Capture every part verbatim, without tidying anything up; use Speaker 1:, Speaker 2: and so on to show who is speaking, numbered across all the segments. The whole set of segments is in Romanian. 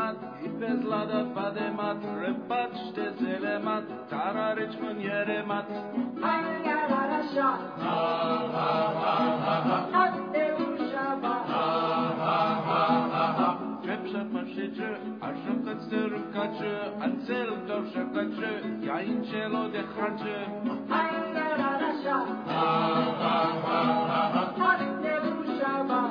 Speaker 1: mat, ipez lada pademat, repat shtezelemat, tararich munyeremat.
Speaker 2: Angararasha,
Speaker 1: Ha ha ha ha ha.
Speaker 2: Adeu Shaba,
Speaker 1: Ha ha ha ha ha. Trepsha pashichu, ashokatsu rukachu, ansel doshakachu, yain chelo de khachu.
Speaker 2: Angararasha,
Speaker 1: Ha ha ha ha ha.
Speaker 2: Adeu Shaba,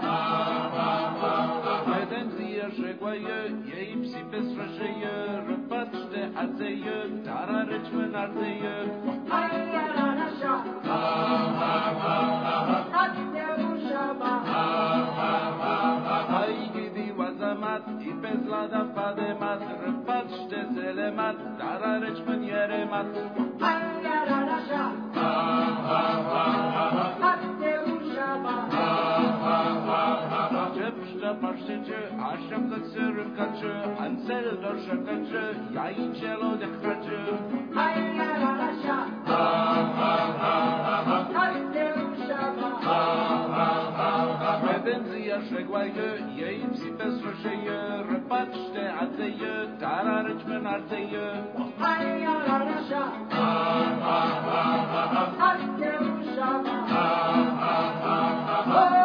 Speaker 1: Yei psipes rasheye, repatchte azeye, tararich men arzeye.
Speaker 2: Angararasha,
Speaker 1: Ha ha ha ha ha.
Speaker 2: Adeu Shaba,
Speaker 1: Ha ha ha ha ha. Haigidi wazamat, ipes lada pademat, repatchte zelemat, tararich men yeremat.
Speaker 2: Angararasha,
Speaker 1: Ha ha ha ha ha.
Speaker 2: Adeu Shaba,
Speaker 1: Trepsha pashichu, ashokatsu rukachu, ansel doshakachu, yain chelo de khachu.
Speaker 2: Angararasha,
Speaker 1: Ha ha ha ha ha.
Speaker 2: Adeu Shaba,
Speaker 1: Redenzia shregwaye, yei psipes rosheye, repatchte azeye, tararich men arzeye.
Speaker 2: Angararasha,
Speaker 1: Ha ha ha ha ha.
Speaker 2: Adeu Shaba,
Speaker 1: Ha ha ha ha ha.